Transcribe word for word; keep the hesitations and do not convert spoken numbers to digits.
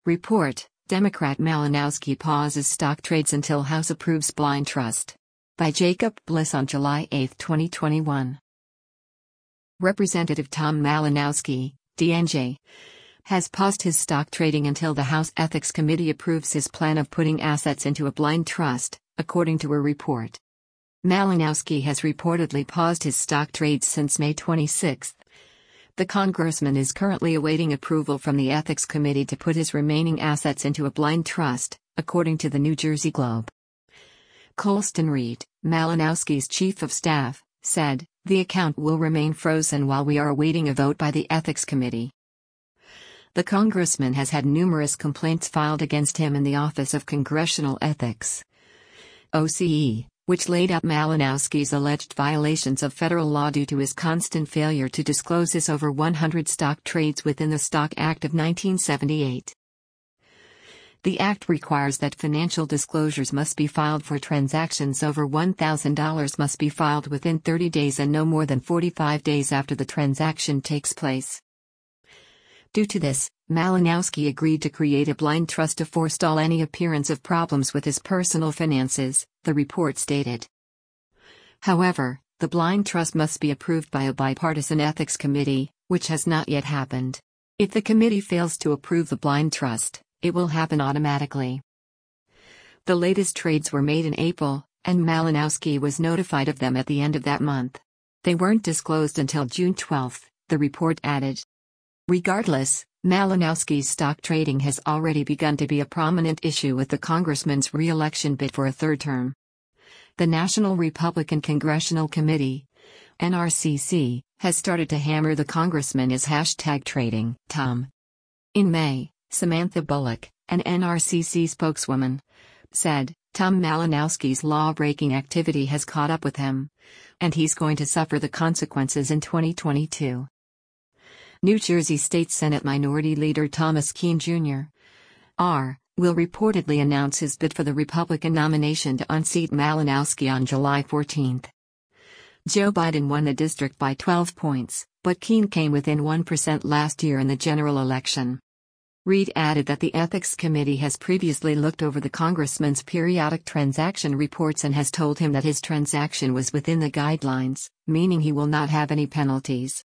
Report: Democrat Malinowski pauses stock trades until House approves blind trust. By Jacob Bliss on July eighth, twenty twenty-one. Representative Tom Malinowski, D N J, has paused his stock trading until the House Ethics Committee approves his plan of putting assets into a blind trust, according to a report. Malinowski has reportedly paused his stock trades since May twenty-sixth. The congressman is currently awaiting approval from the Ethics Committee to put his remaining assets into a blind trust, according to the New Jersey Globe. Colston Reed, Malinowski's chief of staff, said, "The account will remain frozen while we are awaiting a vote by the Ethics Committee." The congressman has had numerous complaints filed against him in the Office of Congressional Ethics, O C E, which laid out Malinowski's alleged violations of federal law due to his constant failure to disclose his over one hundred stock trades within the Stock Act of nineteen seventy-eight. The act requires that financial disclosures must be filed for transactions over one thousand dollars must be filed within thirty days and no more than forty-five days after the transaction takes place. Due to this, Malinowski agreed to create a blind trust to forestall any appearance of problems with his personal finances, the report stated. However, the blind trust must be approved by a bipartisan ethics committee, which has not yet happened. If the committee fails to approve the blind trust, it will happen automatically. The latest trades were made in April, and Malinowski was notified of them at the end of that month. They weren't disclosed until June twelfth, the report added. Regardless, Malinowski's stock trading has already begun to be a prominent issue with the congressman's re-election bid for a third term. The National Republican Congressional Committee, N R C C, has started to hammer the congressman as hashtag trading Tom. In May, Samantha Bullock, an N R C C spokeswoman, said, "Tom Malinowski's law-breaking activity has caught up with him, and he's going to suffer the consequences in twenty twenty-two. New Jersey State Senate Minority Leader Thomas Kean Junior R. will reportedly announce his bid for the Republican nomination to unseat Malinowski on July fourteenth. Joe Biden won the district by twelve points, but Kean came within one percent last year in the general election." Reed added that the Ethics Committee has previously looked over the congressman's periodic transaction reports and has told him that his transaction was within the guidelines, meaning he will not have any penalties.